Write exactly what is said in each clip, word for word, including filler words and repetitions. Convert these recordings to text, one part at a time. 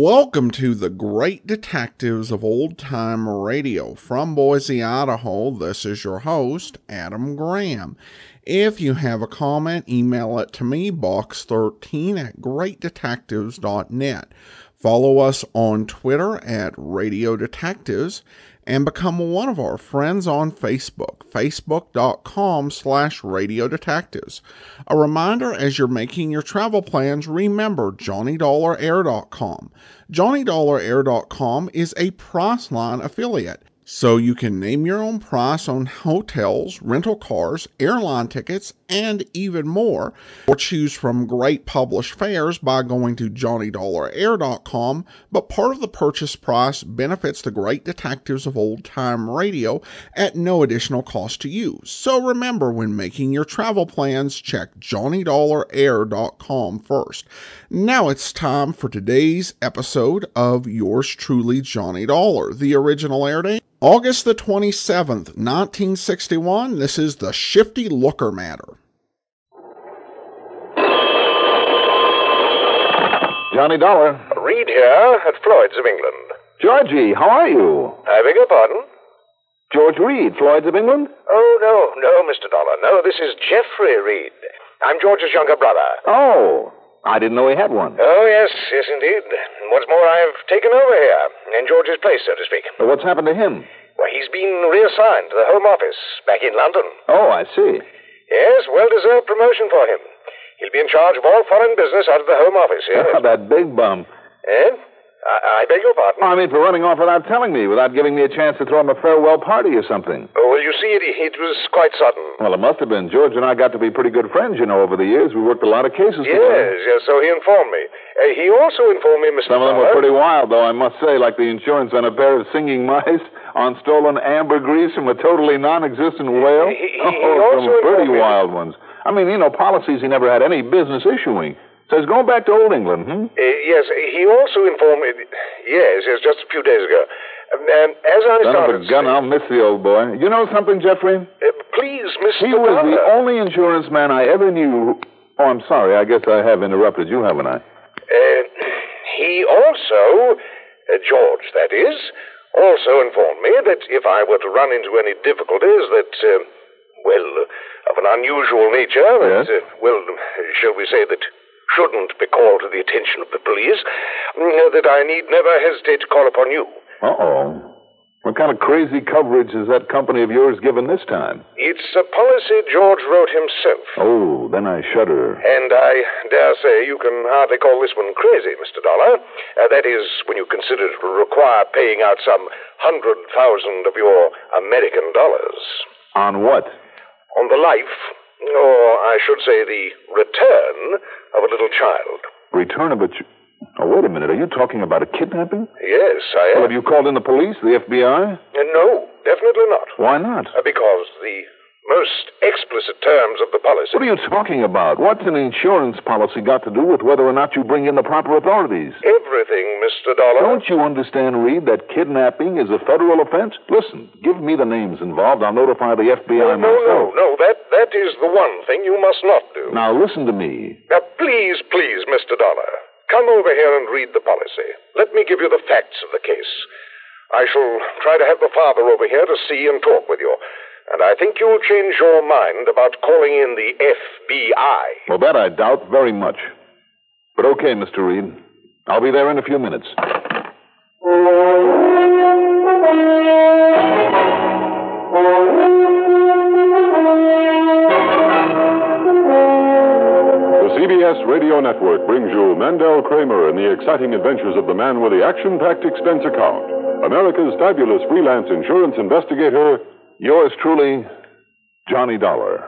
Welcome to the Great Detectives of Old Time Radio. From Boise, Idaho, this is your host, Adam Graham. If you have a comment, email it to me, box thirteen at great detectives dot net. Follow us on Twitter at Radio Detectives and become one of our friends on Facebook, facebook.com slash Radio Detectives. A reminder, as you're making your travel plans, remember Johnny Dollar Air dot com. Johnny Dollar Air dot com is a Priceline affiliate, so you can name your own price on hotels, rental cars, airline tickets, and even more, or choose from great published fares by going to Johnny Dollar Air dot com, but part of the purchase price benefits the Great Detectives of Old Time Radio at no additional cost to you. So remember, when making your travel plans, check Johnny Dollar Air dot com first. Now it's time for today's episode of yours truly, Johnny Dollar. The original air date, August the twenty-seventh, nineteen sixty-one. This is the Shifty Looker matter. Johnny Dollar. Reed here at Floyd's of England. Georgie, how are you? I beg your pardon? George Reed, Floyd's of England? Oh, no, no, Mister Dollar. No, this is Geoffrey Reed. I'm George's younger brother. Oh, I didn't know he had one. Oh, yes, yes, indeed. What's more, I've taken over here, in George's place, so to speak. Well, what's happened to him? Well, he's been reassigned to the Home Office back in London. Oh, I see. Yes, well-deserved promotion for him. He'll be in charge of all foreign business out of the Home Office, yes. That big bum. Eh? I, I beg your pardon? I mean, for running off without telling me, without giving me a chance to throw him a farewell party or something. Oh, well, you see, it, it was quite sudden. Well, it must have been. George and I got to be pretty good friends, you know, over the years. We worked a lot of cases yes, together. Yes, yes, so he informed me. Uh, he also informed me, Mister Some of them Dollar. were pretty wild, though, I must say, like the insurance on a pair of singing mice, on stolen ambergris from a totally non-existent whale. He, he, oh, he also some pretty informed me. wild ones. I mean, you know, policies he never had any business issuing. Says going back to Old England, hmm? Uh, yes, he also informed me. Yes, yes, just a few days ago. Um, um, as I Son started. of a gun, I'll miss the old boy. You know something, Geoffrey? Uh, please, Mister He was Dollar. the only insurance man I ever knew. Who... Oh, I'm sorry. I guess I have interrupted you, haven't I? Uh, he also, uh, George, that is, also informed me that if I were to run into any difficulties that, uh, well, of an unusual nature, that, Yes? uh, well, shall we say that shouldn't be called to the attention of the police, uh, that I need never hesitate to call upon you. Uh-oh. What kind of crazy coverage has that company of yours given this time? It's a policy George wrote himself. Oh, then I shudder. And I dare say you can hardly call this one crazy, Mister Dollar. Uh, that is, when you consider it will require paying out some hundred thousand of your American dollars. On what? On the life, or I should say the return, of a little child. Return of a... Ch- oh, wait a minute. Are you talking about a kidnapping? Yes, I am. Well, have you called in the police, the F B I? Uh, no, definitely not. Why not? Uh, because the most explicit terms of the policy... What are you talking about? What's an insurance policy got to do with whether or not you bring in the proper authorities? Everything, Mister Dollar. Don't you understand, Reed, that kidnapping is a federal offense? Listen, give me the names involved. I'll notify the F B I no, no, myself. no, no. That, that is the one thing you must not do. Now, listen to me. Now, please, please, Mister Dollar, come over here and read the policy. Let me give you the facts of the case. I shall try to have the father over here to see and talk with you. And I think you'll change your mind about calling in the F B I. Well, that I doubt very much. But okay, Mister Reed. I'll be there in a few minutes. The C B S Radio Network brings you Mandel Kramer and the exciting adventures of the man with the action-packed expense account. America's fabulous freelance insurance investigator, Yours truly, Johnny Dollar.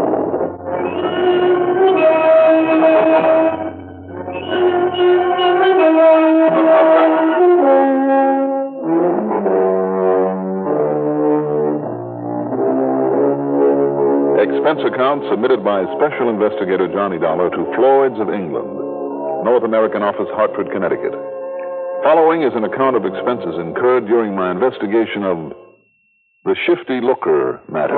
Expense account submitted by Special Investigator Johnny Dollar to Floyd's of England, North American Office, Hartford, Connecticut. Following is an account of expenses incurred during my investigation of the Shifty Looker matter.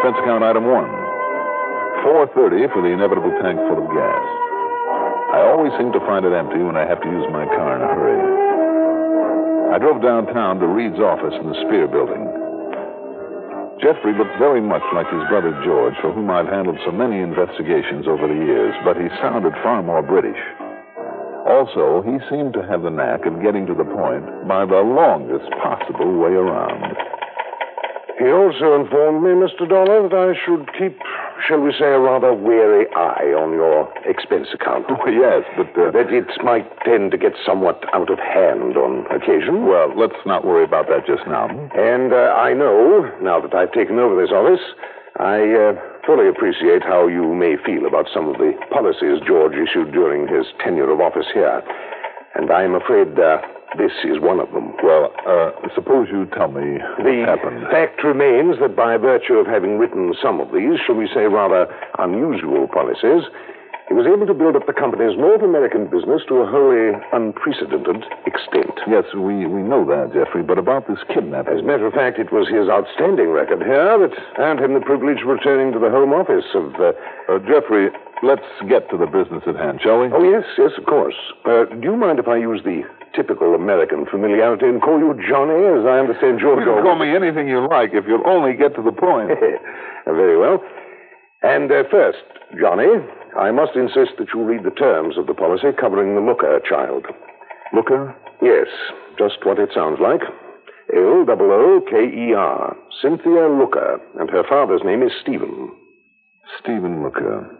expense account item one. four thirty for the inevitable tank full of gas. I always seem to find it empty when I have to use my car in a hurry. I drove downtown to Reed's office in the Spear building. Jeffrey looked very much like his brother George, for whom I've handled so many investigations over the years, but he sounded far more British. Also, he seemed to have the knack of getting to the point by the longest possible way around. He also informed me, Mister Dollar, that I should keep, shall we say, a rather wary eye on your expense account. Oh, yes, but... Uh, that it might tend to get somewhat out of hand on occasion. Well, let's not worry about that just now. And uh, I know, now that I've taken over this office, I uh, fully appreciate how you may feel about some of the policies George issued during his tenure of office here. And I'm afraid... Uh, This is one of them. Well, uh, suppose you tell me what the happened. The fact remains that by virtue of having written some of these, shall we say, rather unusual policies, he was able to build up the company's North American business to a wholly unprecedented extent. Yes, we, we know that, Jeffrey, but about this kidnapping... As a matter of fact, it was his outstanding record here that earned him the privilege of returning to the home office of... Uh, uh, Jeffrey, let's get to the business at hand, shall we? Oh, yes, yes, of course. Uh, do you mind if I use the typical American familiarity and call you Johnny, as I understand George... You can call me anything you like if you'll only get to the point. Very well. And uh, first, Johnny, I must insist that you read the terms of the policy covering the Looker child. Looker? Yes, just what it sounds like. L O O K E R. Cynthia Looker. And her father's name is Stephen. Stephen Looker.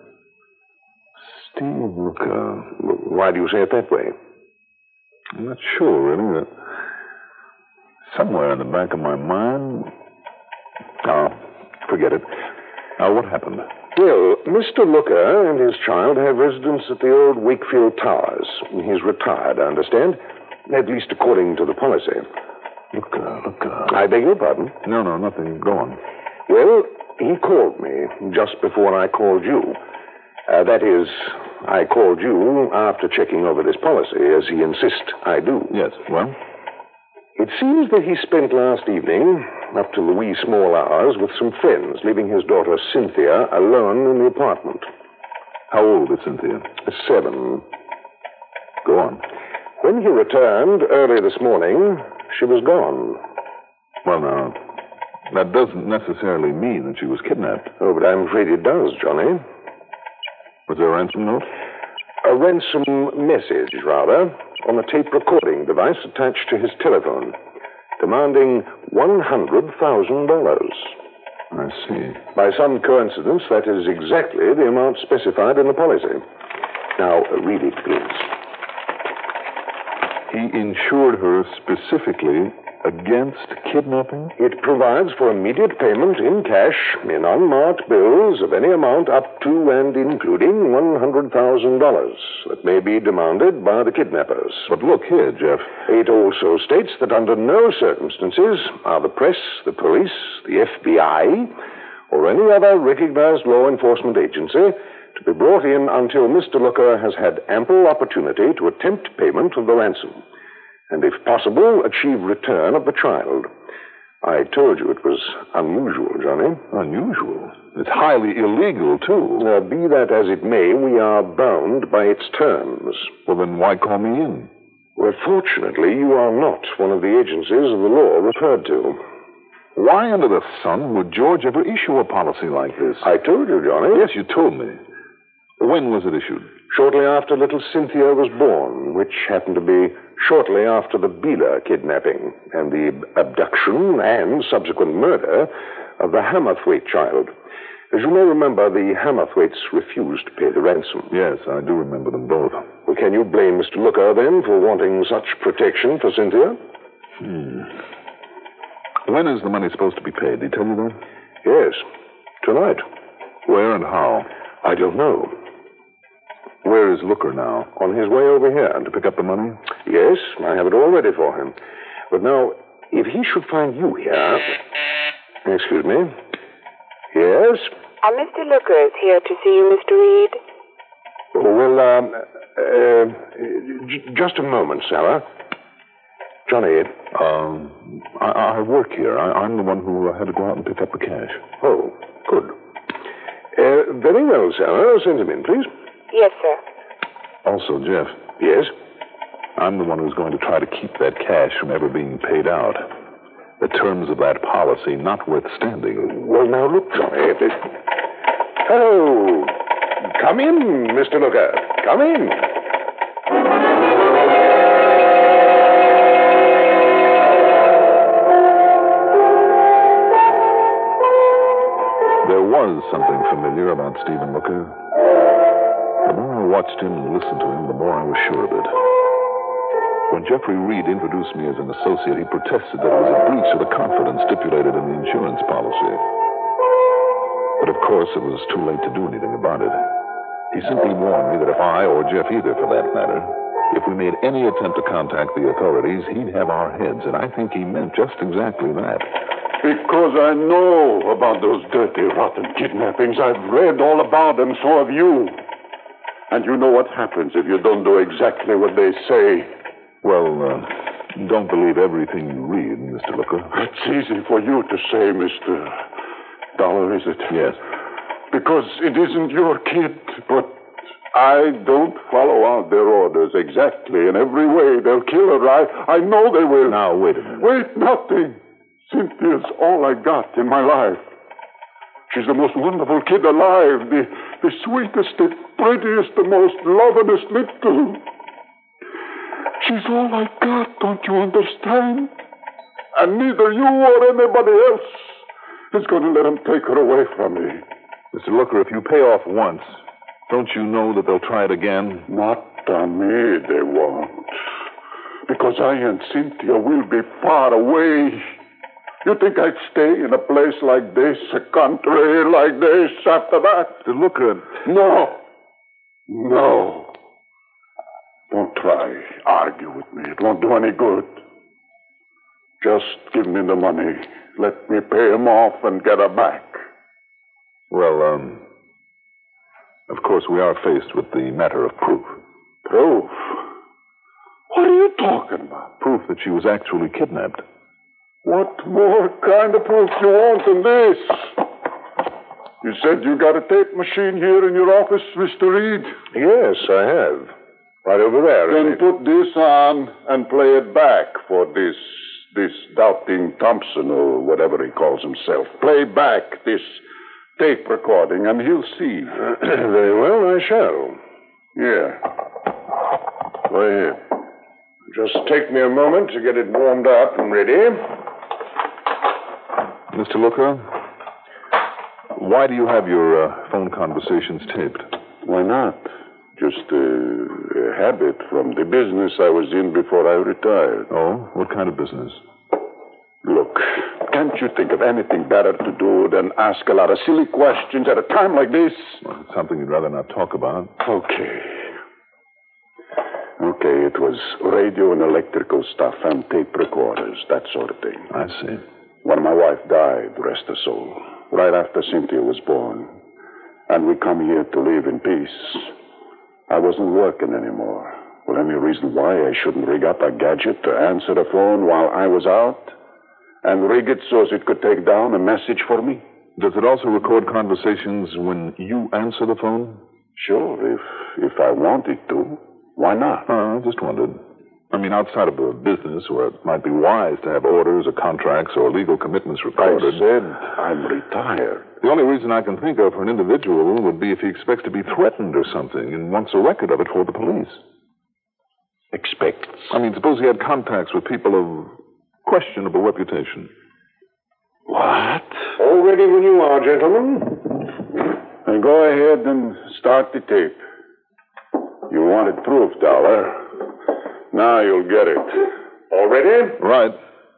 Steve Looker. Why do you say it that way? I'm not sure, really. Somewhere in the back of my mind... Oh, forget it. Now, what happened? Well, Mister Looker and his child have residence at the old Wakefield Towers. He's retired, I understand. At least according to the policy. Looker, Looker. I beg your pardon? No, no, nothing. Go on. Well, he called me just before I called you. Uh, that is, I called you after checking over this policy, as he insists I do. Yes, well? It seems that he spent last evening, up to the wee small hours, with some friends, leaving his daughter Cynthia alone in the apartment. How old is Cynthia? Seven. Go on. When he returned early this morning, she was gone. Well, now, that doesn't necessarily mean that she was kidnapped. Oh, but I'm afraid it does, Johnny. Was there a ransom note? A ransom message, rather, on a tape recording device attached to his telephone, demanding one hundred thousand dollars. I see. By some coincidence, that is exactly the amount specified in the policy. Now, read it, please. He insured her specifically against kidnapping? It provides for immediate payment in cash in unmarked bills of any amount up to and including one hundred thousand dollars that may be demanded by the kidnappers. But look here, Jeff. It also states that under no circumstances are the press, the police, the F B I, or any other recognized law enforcement agency to be brought in until Mister Looker has had ample opportunity to attempt payment of the ransom, and if possible, achieve return of the child. I told you it was unusual, Johnny. Unusual? It's highly illegal, too. Now, be that as it may, we are bound by its terms. Well, then why call me in? Well, fortunately, you are not one of the agencies of the law referred to. Why under the sun would George ever issue a policy like this? I told you, Johnny. Yes, you told me. When was it issued? Shortly after little Cynthia was born, which happened to be shortly after the Beeler kidnapping and the abduction and subsequent murder of the Hammerthwaite child. As you may remember, the Hammerthwaites refused to pay the ransom. Yes, I do remember them both. Well, can you blame Mister Looker, then, for wanting such protection for Cynthia? Hmm. When is the money supposed to be paid? Did he tell you that? Yes, tonight. Where and how? I don't know. Where is Looker now? On his way over here. To pick up the money? Yes, I have it all ready for him. But now, if he should find you here... Excuse me. Yes? Uh, Mister Looker is here to see you, Mister Reed. Oh, well, um, uh, j- just a moment, Sarah. Johnny. Um, I, I work here. I, I'm the one who had to go out and pick up the cash. Oh, Good. Uh, very well, Sarah. Send him in, please. Yes, sir. Also, Jeff. Yes? I'm the one who's going to try to keep that cash from ever being paid out. The terms of that policy notwithstanding. Well, now, look, Johnny. It... Oh, come in, Mister Looker. Come in. There was something familiar about Stephen Looker. The more I watched him and listened to him, the more I was sure of it. When Jeffrey Reed introduced me as an associate, he protested that it was a breach of the confidence stipulated in the insurance policy. But of course, it was too late to do anything about it. He simply warned me that if I, or Jeff either for that matter, if we made any attempt to contact the authorities, he'd have our heads, and I think he meant just exactly that. Because I know about those dirty, rotten kidnappings. I've read all about them, so have you. And you know what happens if you don't do exactly what they say. Well, uh, don't believe everything you read, Mister Looker. It's easy for you to say, Mister Dollar, is it? Yes. Because it isn't your kid, but I don't follow out their orders exactly in every way. They'll kill her. I, I know they will. Now, wait a minute. Wait, nothing. Cynthia's all I got in my life. She's the most wonderful kid alive, the, the sweetest, the prettiest, the most lovin'est little. She's all I got, don't you understand? And neither you or anybody else is going to let them take her away from me. Mister Looker, if you pay off once, don't you know that they'll try it again? Not on me, they won't. Because I and Cynthia will be far away. You think I'd stay in a place like this, a country like this, after that? Mister Looker. No. No. Don't try. Argue with me. It won't do any good. Just give me the money. Let me pay him off and get her back. Well, um, of course, we are faced with the matter of proof. Proof? What are you talking about? Proof that she was actually kidnapped. What more kind of proof do you want than this? You said you got a tape machine here in your office, Mister Reed? Yes, I have. Right over there. Then put this on and play it back for this, this doubting Thompson or whatever he calls himself. Play back this tape recording and he'll see. Very well, I shall. Yeah. Go ahead. Just take me a moment to get it warmed up and ready. Mister Looker, why do you have your uh, phone conversations taped? Why not? Just uh, a habit from the business I was in before I retired. Oh? What kind of business? Look, can't you think of anything better to do than ask a lot of silly questions at a time like this? Well, it's something you'd rather not talk about. Okay. Okay, it was radio and electrical stuff and tape recorders, that sort of thing. I see. When my wife died, rest her soul, right after Cynthia was born, and we come here to live in peace, I wasn't working anymore. Well, any reason why I shouldn't rig up a gadget to answer the phone while I was out? And rig it so as it could take down a message for me? Does it also record conversations when you answer the phone? Sure, if if I wanted to. Why not? Uh, I just wondered. I mean, outside of a business where it might be wise to have orders or contracts or legal commitments recorded. I said I'm retired. The only reason I can think of for an individual would be if he expects to be threatened or something and wants a record of it for the police. Expects? I mean, suppose he had contacts with people of questionable reputation. What? All ready when you are, gentlemen. Then go ahead and start the tape. You wanted proof, Dollar. Now you'll get it. All ready? Right.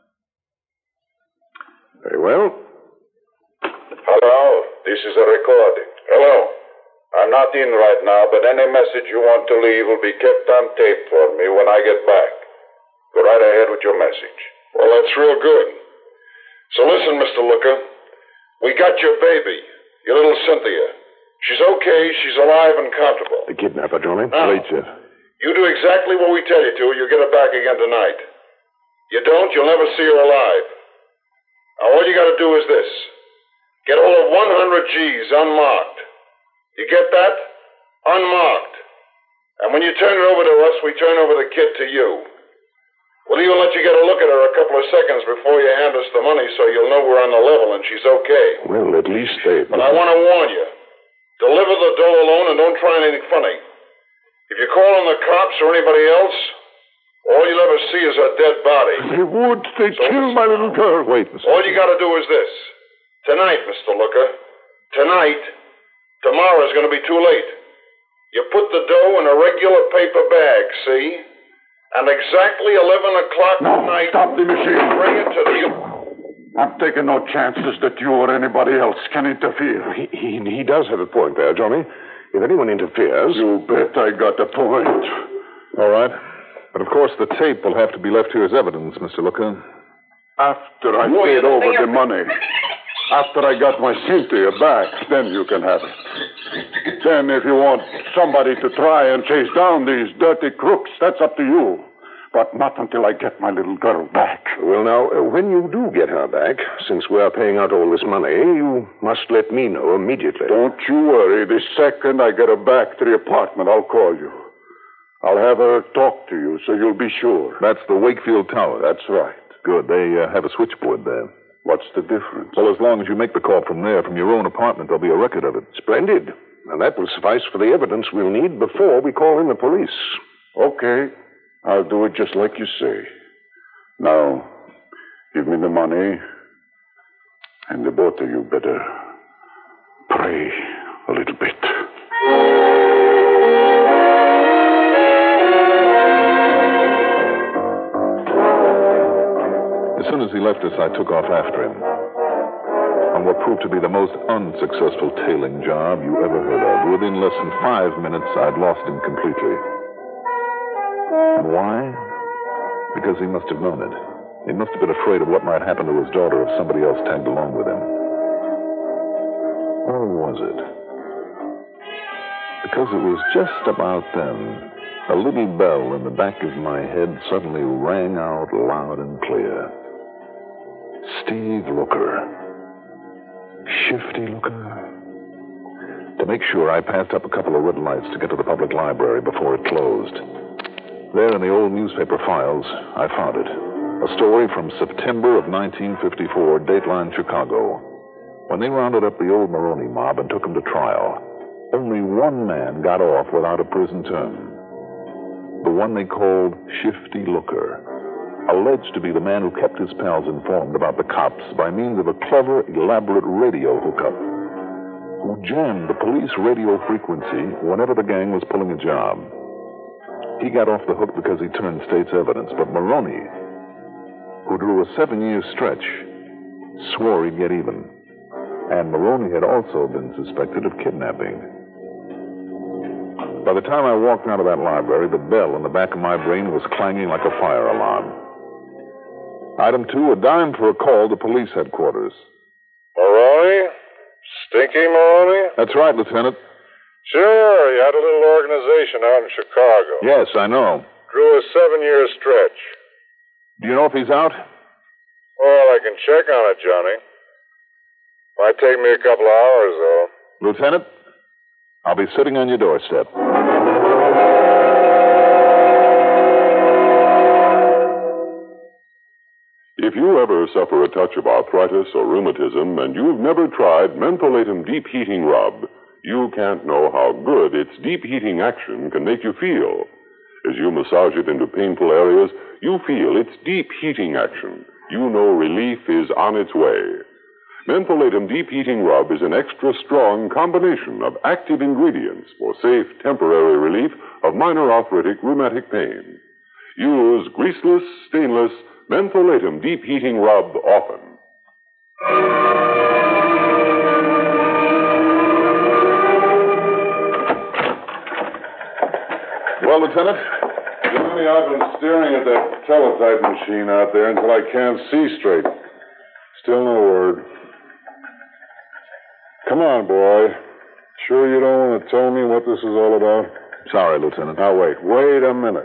Very well. Hello, this is a recording. Hello. I'm not in right now, but any message you want to leave will be kept on tape for me when I get back. Go right ahead with your message. Well, that's real good. So listen, Mister Looker. We got your baby, your little Cynthia. She's okay, she's alive and comfortable. The kidnapper, Johnny. Now, Wait, Jeff. you do exactly what we tell you to, you'll get her back again tonight. You don't, you'll never see her alive. Now, all you got to do is this. Get hold of one hundred G's unmarked. You get that? Unmarked. And when you turn it over to us, we turn over the kid to you. We'll even let you get a look at her a couple of seconds before you hand us the money so you'll know we're on the level and she's okay. Well, at least they... But I want to warn you. Deliver the dough alone and don't try anything funny. If you call on the cops or anybody else, all you'll ever see is a dead body. They would. They'd So- kill my little girl. Wait, Mister All you got to do is this. Tonight, Mister Looker. Tonight. Tomorrow's going to be too late. You put the dough in a regular paper bag, see? And exactly eleven o'clock No, tonight... stop the machine. Bring it to the... I'm taking no chances that you or anybody else can interfere. He, he, he does have a point there, Johnny. If anyone interferes... You bet I got a point. All right. But of course, the tape will have to be left here as evidence, Mister Looker. After I Oh, paid you over think the I'm- money, after I got my Cynthia back, then you can have it. Then if you want somebody to try and chase down these dirty crooks, that's up to you. But not until I get my little girl back. Well, now, uh, when you do get her back, since we are paying out all this money, you must let me know immediately. Don't you worry. The second I get her back to the apartment, I'll call you. I'll have her talk to you so you'll be sure. That's the Wakefield Tower. That's right. Good. They uh, have a switchboard there. What's the difference? Well, as long as you make the call from there, from your own apartment, there'll be a record of it. Splendid. And that will suffice for the evidence we'll need before we call in the police. Okay. I'll do it just like you say. Now, give me the money, and the both of you better pray a little bit. As soon as he left us, I took off after him on what proved to be the most unsuccessful tailing job you ever heard of. Within less than five minutes, I'd lost him completely. And why? Because he must have known it. He must have been afraid of what might happen to his daughter if somebody else tagged along with him. Or was it? Because it was just about then, a little bell in the back of my head suddenly rang out loud and clear. Steve Looker. Shifty Looker. To make sure, I passed up a couple of red lights to get to the public library before it closed. There in the old newspaper files, I found it. A story from September of nineteen fifty-four, Dateline Chicago. When they rounded up the old Maroney mob and took him to trial, only one man got off without a prison term. The one they called Shifty Looker, alleged to be the man who kept his pals informed about the cops by means of a clever, elaborate radio hookup, who jammed the police radio frequency whenever the gang was pulling a job. He got off the hook because he turned state's evidence, but Maroney, who drew a seven-year stretch, swore he'd get even. And Maroney had also been suspected of kidnapping. By the time I walked out of that library, the bell in the back of my brain was clanging like a fire alarm. Item two, a dime for a call to police headquarters. Maroney? Stinky Maroney? That's right, Lieutenant. Sure, you had a little organization out in Chicago. Yes, I know. Drew a seven-year stretch. Do you know if he's out? Well, I can check on it, Johnny. Might take me a couple of hours, though. Lieutenant, I'll be sitting on your doorstep. If you ever suffer a touch of arthritis or rheumatism and you've never tried Mentholatum Deep Heating Rub, you can't know how good its deep heating action can make you feel. As you massage it into painful areas, you feel its deep heating action. You know relief is on its way. Mentholatum Deep Heating Rub is an extra strong combination of active ingredients for safe temporary relief of minor arthritic rheumatic pain. Use greaseless, stainless Mentholatum Deep Heating Rub often. Well, Lieutenant? Johnny, I've been staring at that teletype machine out there until I can't see straight. Still no word. Come on, boy. Sure you don't want to tell me what this is all about? Sorry, Lieutenant. Now, wait. Wait a minute.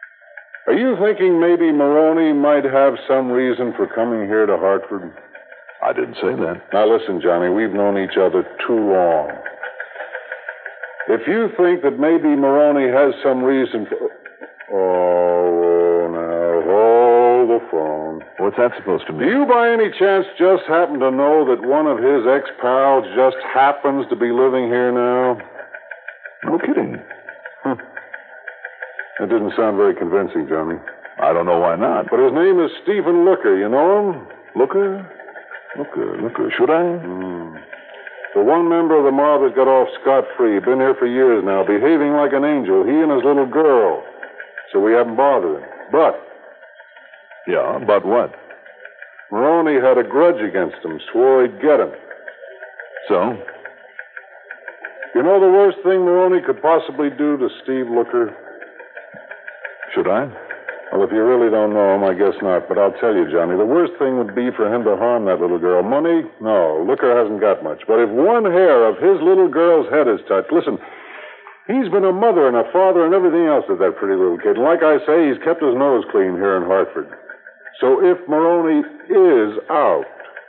Are you thinking maybe Maroney might have some reason for coming here to Hartford? I didn't say that. Now, listen, Johnny, we've known each other too long. If you think that maybe Maroney has some reason for... Oh, now, hold the phone. What's that supposed to mean? Do you by any chance just happen to know that one of his ex-pals just happens to be living here now? No kidding. Huh. That didn't sound very convincing, Johnny. I don't know why not. But his name is Stephen Looker. You know him? Looker? Looker, Looker. Should I? Hmm. The one member of the mob that got off scot-free. Been here for years now, behaving like an angel. He and his little girl. So we haven't bothered him. But... Yeah, but what? Maroney had a grudge against him. Swore he'd get him. So? You know the worst thing Maroney could possibly do to Steve Looker? Should I? Well, if you really don't know him, I guess not. But I'll tell you, Johnny, the worst thing would be for him to harm that little girl. Money? No. Looker hasn't got much. But if one hair of his little girl's head is touched, listen, he's been a mother and a father and everything else to that pretty little kid. And like I say, he's kept his nose clean here in Hartford. So if Maroney is out...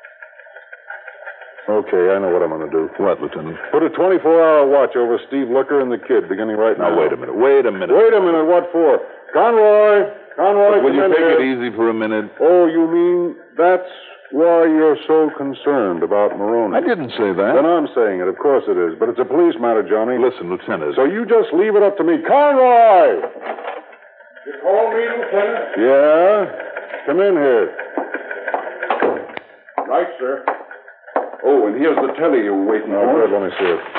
Okay, I know what I'm going to do. What, Lieutenant? Put a twenty-four hour watch over Steve Looker and the kid, beginning right now. Now, wait a minute. Wait a minute. Wait a minute. What for? Conroy! Conroy, Will you come in take here. it easy for a minute? Oh, you mean that's why you're so concerned about Maroney? I didn't say that. Then I'm saying it. Of course it is. But it's a police matter, Johnny. Listen, Lieutenant. So you just leave it up to me. Conroy! You call me, Lieutenant? Yeah? Come in here. Right, sir. Oh, and here's the telly you were waiting Oh, for. good. Let me see it.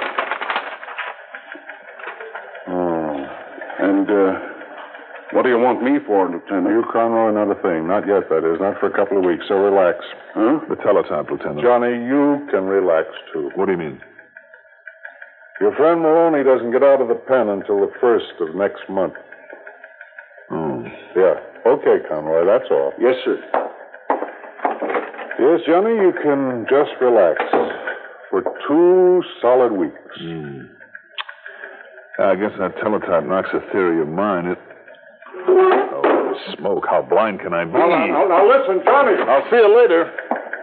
Oh. And, uh, what do you want me for, Lieutenant? You, Conroy, not a thing. Not yet, that is. Not for a couple of weeks, so relax. Huh? The teletype, Lieutenant. Johnny, you can relax, too. What do you mean? Your friend Maroney doesn't get out of the pen until the first of next month. Oh. Yeah. Okay, Conroy, that's all. Yes, sir. Yes, Johnny, you can just relax for two solid weeks. Hmm. I guess that teletype knocks a theory of mine. It... Oh, smoke. How blind can I be? Now, now, now, now, listen, Johnny. I'll see you later.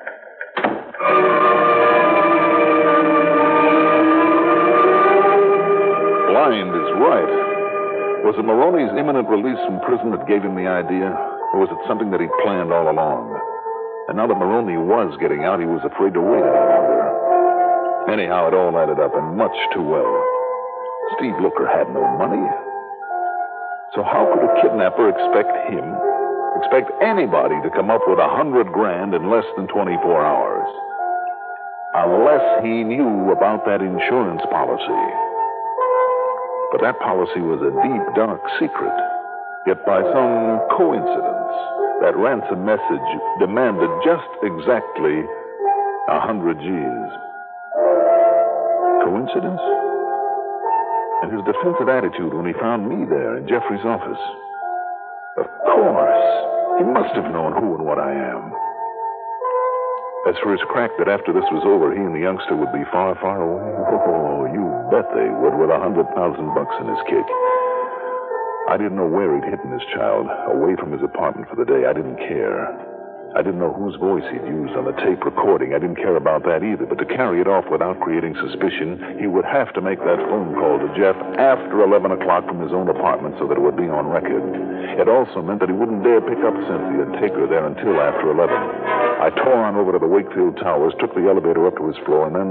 Blind is right. Was it Maroney's imminent release from prison that gave him the idea? Or was it something that he'd planned all along? And now that Maroney was getting out, he was afraid to wait any longer. Anyhow, it all added up, and much too well. Steve Looker had no money. So how could a kidnapper expect him, expect anybody to come up with a hundred grand in less than twenty-four hours? Unless he knew about that insurance policy. But that policy was a deep, dark secret. Yet by some coincidence, that ransom message demanded just exactly a hundred G's. Coincidence? And his defensive attitude when he found me there in Jeffrey's office. Of course. He must have known who and what I am. As for his crack that after this was over, he and the youngster would be far, far away. Oh, you bet they would, with a hundred thousand bucks in his kick. I didn't know where he'd hidden his child, away from his apartment for the day. I didn't care. I didn't know whose voice he'd used on the tape recording. I didn't care about that either. But to carry it off without creating suspicion, he would have to make that phone call to Jeff after eleven o'clock from his own apartment so that it would be on record. It also meant that he wouldn't dare pick up Cynthia and take her there until after eleven. I tore on over to the Wakefield Towers, took the elevator up to his floor, and then...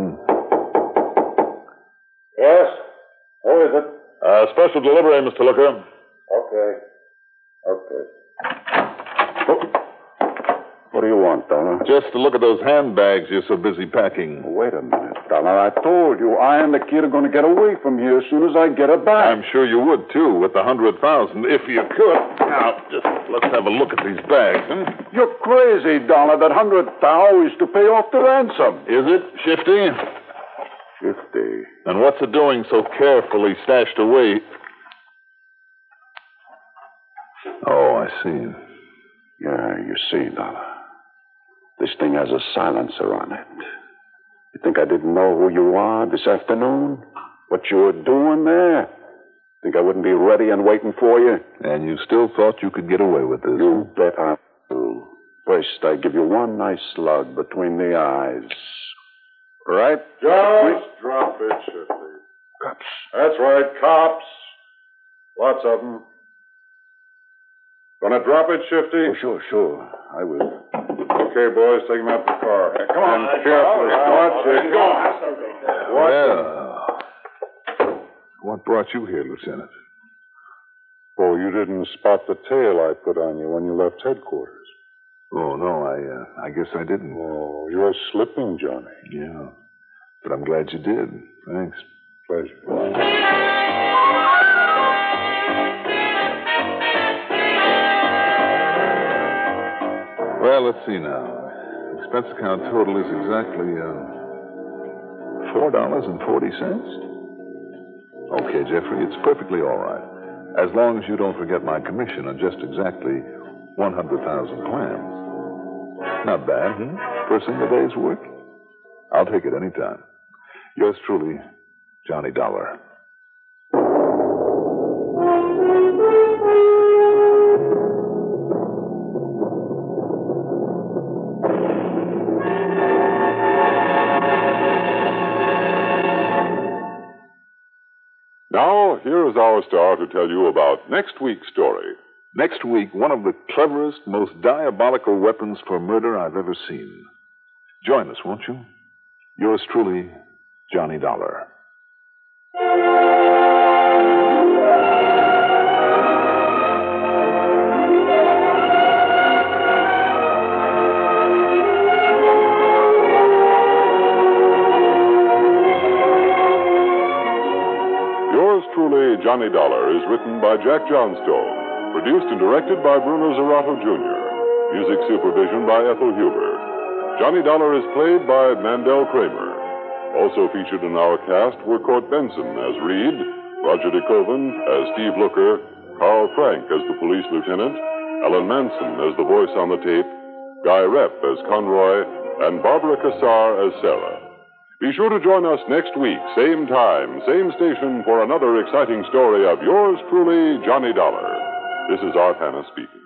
Yes? Who is it? Uh, special delivery, Mister Looker. Okay. Okay. Oh. What do you want, Dollar? Just to look at those handbags you're so busy packing. Wait a minute, Dollar. I told you I and the kid are going to get away from here as soon as I get her back. I'm sure you would, too, with the hundred thousand, if you could. Now, just let's have a look at these bags, huh? You're crazy, Dollar. That hundred thou is to pay off the ransom. Is it, Shifty? Fifty. And what's it doing so carefully stashed away? Oh, I see. Yeah, you see, Dollar. This thing has a silencer on it. You think I didn't know who you are this afternoon? What you were doing there? Think I wouldn't be ready and waiting for you? And you still thought you could get away with this? You bet I do. First, I give you one nice slug between the eyes. Right? Just drop it, Shifty. Cops. That's right, cops. Lots of them. Gonna drop it, Shifty? Oh, sure, sure. I will. Okay, boys, take him out to the car. Hey, come on. And carefully. Watch it. Well, what brought you here, Lieutenant? Oh, you didn't spot the tail I put on you when you left headquarters. Oh, no, I uh, I guess I didn't. Oh, you're slipping, Johnny. Yeah, but I'm glad you did. Thanks. Pleasure. Well, let's see now. Expense account total is exactly uh, four dollars and forty cents. Okay, Jeffrey, it's perfectly all right. As long as you don't forget my commission on just exactly one hundred thousand clams. Not bad, hmm? For a single day's work? I'll take it any time. Yours truly, Johnny Dollar. Now, here is our star to tell you about next week's story. Next week, one of the cleverest, most diabolical weapons for murder I've ever seen. Join us, won't you? Yours truly, Johnny Dollar. Yours truly, Johnny Dollar, is written by Jack Johnstone. Produced and directed by Bruno Zerato, Junior Music supervision by Ethel Huber. Johnny Dollar is played by Mandel Kramer. Also featured in our cast were Court Benson as Reed, Roger DeKoven as Steve Looker, Carl Frank as the police lieutenant, Ellen Manson as the voice on the tape, Guy Repp as Conroy, and Barbara Cassar as Sarah. Be sure to join us next week, same time, same station, for another exciting story of yours truly, Johnny Dollar. This is Art Hanna speaking.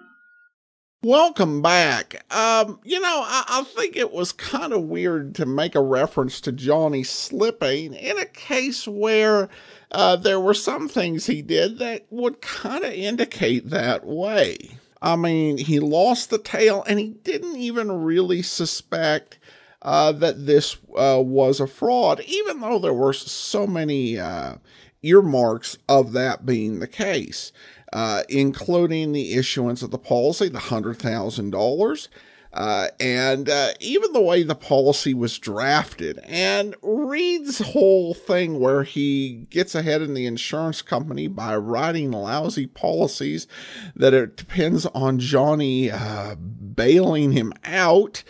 Welcome back. Um, you know, I, I think it was kind of weird to make a reference to Johnny slipping in a case where uh, there were some things he did that would kind of indicate that way. I mean, he lost the tail and he didn't even really suspect uh, that this uh, was a fraud, even though there were so many uh, earmarks of that being the case. Uh, including the issuance of the policy, the one hundred thousand dollars, uh, and uh, even the way the policy was drafted. And Reed's whole thing where he gets ahead in the insurance company by writing lousy policies that it depends on Johnny uh, bailing him out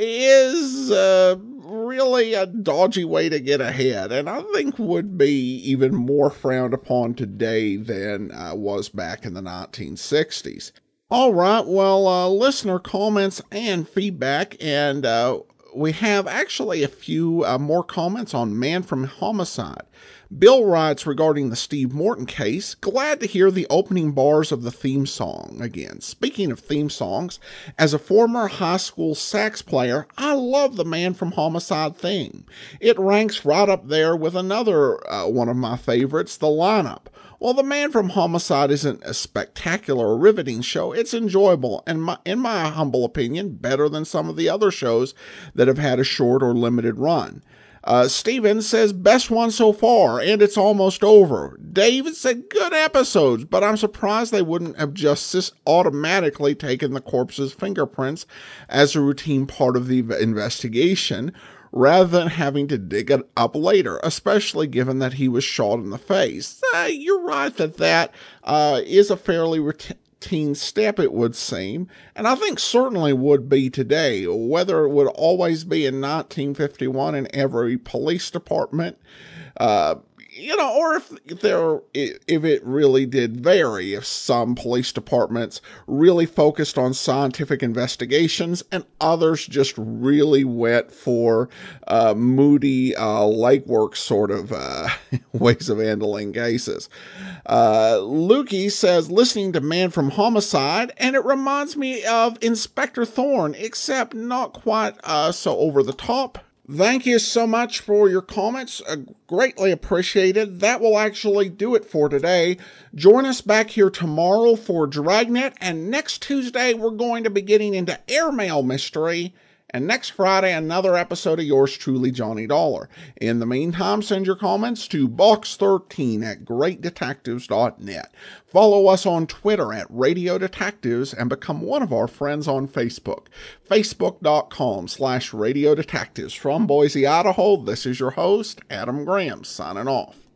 is uh, really a dodgy way to get ahead, and I think would be even more frowned upon today than uh, was back in the nineteen sixties. All right, well, uh, listener comments and feedback, and uh, we have actually a few uh, more comments on Man from Homicide. Bill writes regarding the Steve Morton case, glad to hear the opening bars of the theme song again. Speaking of theme songs, as a former high school sax player, I love the Man from Homicide theme. It ranks right up there with another uh, one of my favorites, The Lineup. While The Man from Homicide isn't a spectacular or riveting show, it's enjoyable and, my, in my humble opinion, better than some of the other shows that have had a short or limited run. Uh, Steven says, best one so far, and it's almost over. David said, good episodes, but I'm surprised they wouldn't have just automatically taken the corpse's fingerprints as a routine part of the investigation, rather than having to dig it up later, especially given that he was shot in the face. Uh, you're right that that uh, is a fairly routine step, it would seem, and I think certainly would be today. Whether it would always be in nineteen fifty-one in every police department, uh, you know, or if there, if it really did vary, if some police departments really focused on scientific investigations and others just really went for uh, moody uh, legwork sort of uh, ways of handling cases. Uh, Lukey says, listening to Man from Homicide, and it reminds me of Inspector Thorne, except not quite uh, so over the top. Thank you so much for your comments. Uh, greatly appreciated. That will actually do it for today. Join us back here tomorrow for Dragnet, and next Tuesday we're going to be getting into airmail mystery, and next Friday another episode of yours truly, Johnny Dollar. In the meantime, send your comments to box thirteen at great detectives dot net. Follow us on Twitter at Radio Detectives and become one of our friends on Facebook. Facebook.com slash Radio Detectives. From Boise, Idaho, this is your host, Adam Graham, signing off.